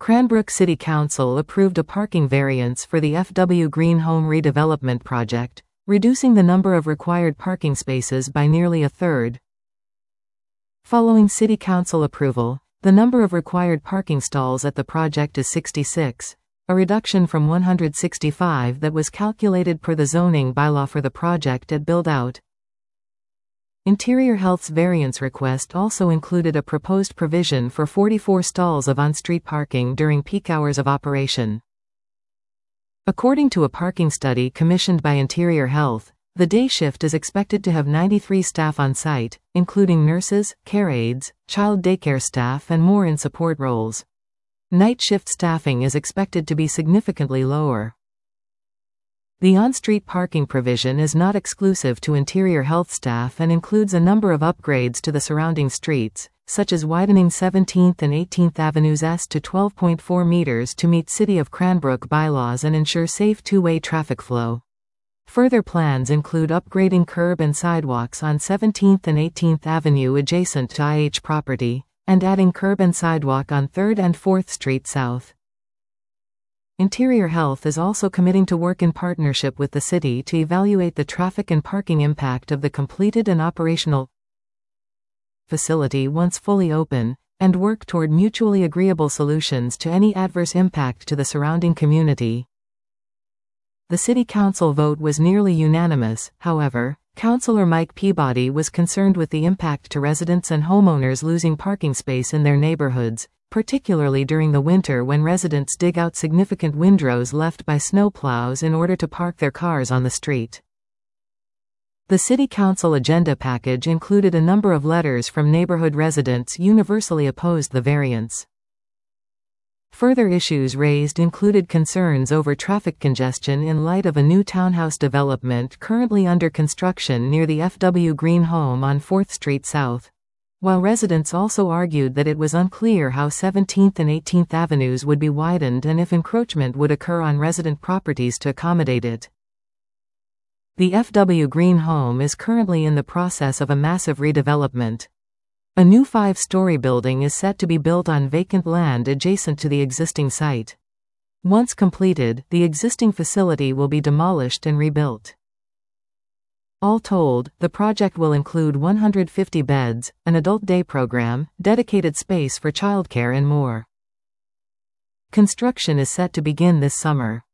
Cranbrook City Council approved a parking variance for the FW Green Home redevelopment project, reducing the number of required parking spaces by nearly a third. Following City Council approval, the number of required parking stalls at the project is 66, a reduction from 165 that was calculated per the zoning bylaw for the project at build-out. Interior Health's variance request also included a proposed provision for 44 stalls of on-street parking during peak hours of operation. According to a parking study commissioned by Interior Health, the day shift is expected to have 93 staff on site, including nurses, care aides, child daycare staff and more in support roles. Night shift staffing is expected to be significantly lower. The on-street parking provision is not exclusive to Interior Health staff and includes a number of upgrades to the surrounding streets, such as widening 17th and 18th Avenues S to 12.4 meters to meet City of Cranbrook bylaws and ensure safe two-way traffic flow. Further plans include upgrading curb and sidewalks on 17th and 18th Avenue adjacent to IH property, and adding curb and sidewalk on 3rd and 4th Street South. Interior Health is also committing to work in partnership with the city to evaluate the traffic and parking impact of the completed and operational facility once fully open, and work toward mutually agreeable solutions to any adverse impact to the surrounding community. The City Council vote was nearly unanimous, however. Councillor Mike Peabody was concerned with the impact to residents and homeowners losing parking space in their neighborhoods, particularly during the winter when residents dig out significant windrows left by snowplows in order to park their cars on the street. The City Council agenda package included a number of letters from neighborhood residents universally opposed the variance. Further issues raised included concerns over traffic congestion in light of a new townhouse development currently under construction near the FW Green Home on 4th Street South. While residents also argued that it was unclear how 17th and 18th Avenues would be widened and if encroachment would occur on resident properties to accommodate it. The FW Green Home is currently in the process of a massive redevelopment. A new 5-story building is set to be built on vacant land adjacent to the existing site. Once completed, the existing facility will be demolished and rebuilt. All told, the project will include 150 beds, an adult day program, dedicated space for childcare and more. Construction is set to begin this summer.